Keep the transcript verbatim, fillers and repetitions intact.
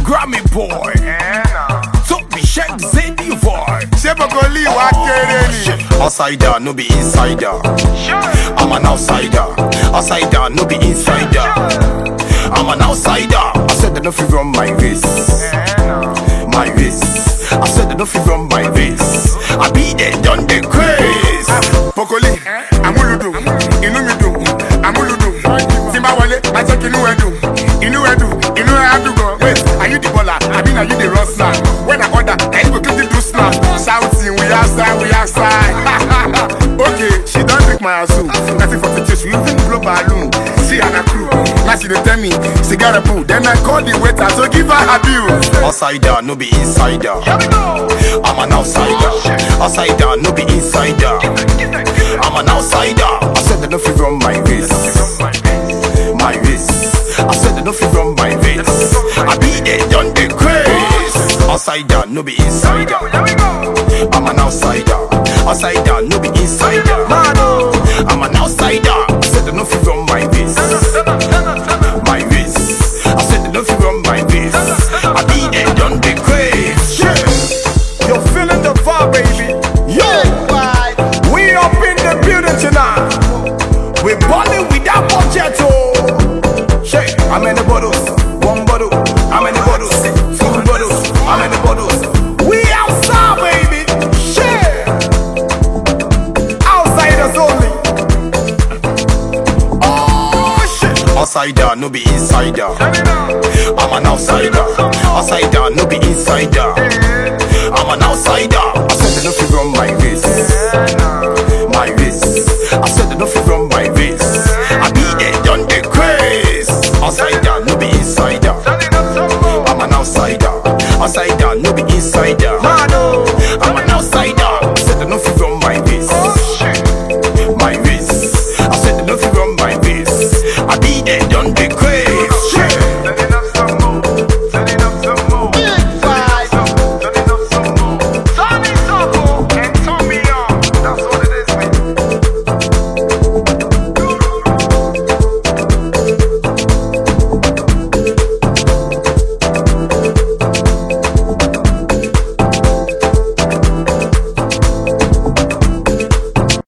Grammy boy. So be check Zeddy boy. Shebokoli wa kere ni. Outsider, no be insider. I'm an outsider. Outsider, no be insider. I'm an outsider. I said that no fit run my race. My race. I said that no fit run my race. I be there done the craze. Pokoli, amuludu, inu mi dun, amuludu. Timba wale, I check inu edu, inu edu, inu edu go. Wait, are you the baller? I mean, are you the rustler? When I order, I go click the do snap. Shouting, we outside, we outside. Okay, she don't drink my asu. Nothing for the taste, we even blow balloon. She and her crew, now she dey tell me, cigar boo. Then I call the waiter, so give her a bill. Outsider, no be insider. I'm an outsider. Outsider, no be insider. I'm an outsider. I said that no fit run my race. My race. I said that no fit run my race. I be there done the craze. Outsider, no be insider. I'm an outsider. Outsider, no be insider. I'm an outsider. I said that no fit run my race. My race. I said that no fit run my race. I be there done the craze. Yeah. You're feeling the vibe, baby. Yeah. We up in the building tonight. We balling without budget, oh. Shake. How many bottles? One bottle. How many bottles? Two bottles. How many bottles? We outside, baby. Shit. Outsiders only. Oh shit. Outsider, no be insider. I'm an outsider. Outsider, no be insider. I'm an outsider. I said that no fit run my race. My race. I said that no fit run my race. I be there done the craze. Outsider, no be insider.